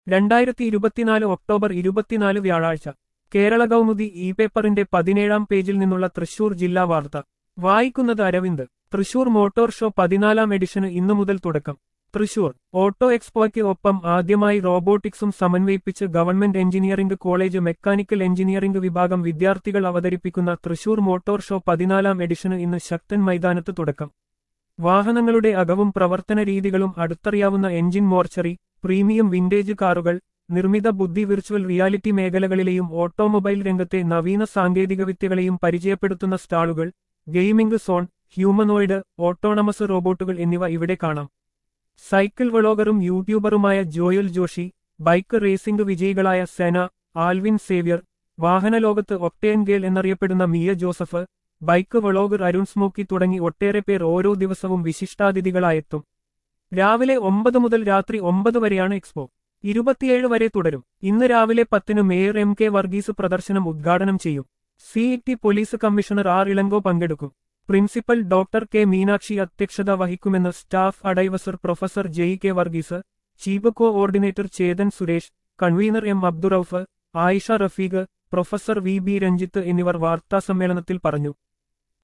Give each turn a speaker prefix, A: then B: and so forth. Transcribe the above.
A: 2024 October 24 വ്യാഴാഴ്ച Kerala Kaumudi E പേപ്പറിന്റെ 17-ാം പേജിൽ നിന്നുള്ള തൃശൂർ ജില്ലാ വാർത്ത വായിക്കുന്നത് അരവിന്ദ്. തൃശൂർ മോട്ടോർ ഷോ 14-ാം എഡിഷന് ഇന്നു മുതൽ തുടക്കം. തൃശൂർ ഓട്ടോ എക്സ്പോയ്ക്ക് ഒപ്പം ആദ്യമായി റോബോട്ടിക്സും സമന്വയിപ്പിച്ച് government engineering college mechanical engineering വിഭാഗം വിദ്യാർത്ഥികൾ അവതരിപ്പിക്കുന്ന തൃശൂർ മോട്ടോർ ഷോ 14-ാം എഡിഷന് ഇന്ന് ശക്തൻ മൈതാനത്ത് തുടക്കം. വാഹനങ്ങളുടെ അകവും പ്രവർത്തന രീതികളും അടുത്തറിയാവുന്ന എഞ്ചിൻ മോർച്ചറി, പ്രീമിയം വിന്റേജ് കാറുകൾ, നിർമ്മിത ബുദ്ധി വിർച്വൽ റിയാലിറ്റി മേഖലകളിലെയും ഓട്ടോമൊബൈൽ രംഗത്തെ നവീന സാങ്കേതികവിദ്യകളെയും പരിചയപ്പെടുത്തുന്ന സ്റ്റാളുകൾ, ഗെയിമിംഗ് സോൺ, ഹ്യൂമനോയിഡ്, ഓട്ടോണമസ് റോബോട്ടുകൾ എന്നിവ ഇവിടെ കാണാം. സൈക്കിൾ വ്ളോഗറും യൂട്യൂബറുമായ ജോയൽ ജോഷി, ബൈക്ക് റേസിംഗ് വിജയികളായ സെന, ആൽവിൻ സേവ്യർ, വാഹനലോകത്ത് ഒക്ടേൻ ഗേൽ എന്നറിയപ്പെടുന്ന മിയ ജോസഫ്, ബൈക്ക് വ്ളോഗർ അരുൺ സ്മോക്കി തുടങ്ങി ഒട്ടേറെ പേർ ഓരോ ദിവസവും വിശിഷ്ടാതിഥികളായെത്തും. രാവിലെ 9 മുതൽ രാത്രി 9 വരെയാണ് എക്സ്പോ. 27 വരെ തുടരും. ഇന്ന് രാവിലെ 10-ന് മേയർ എം കെ വർഗീസ് പ്രദർശനം ഉദ്ഘാടനം ചെയ്യും. CET police commissioner R Ilango പങ്കെടുക്കും. പ്രിൻസിപ്പൽ ഡോക്ടർ കെ മീനാക്ഷി അധ്യക്ഷത വഹിക്കുമെന്ന് staff adviser professor J K Varghese, chief coordinator Chetan Suresh, convener M Abdurauf, Ayisha Rafeeq, professor V B Ranjith എന്നിവർ വാർത്താസമ്മേളനത്തിൽ പറഞ്ഞു.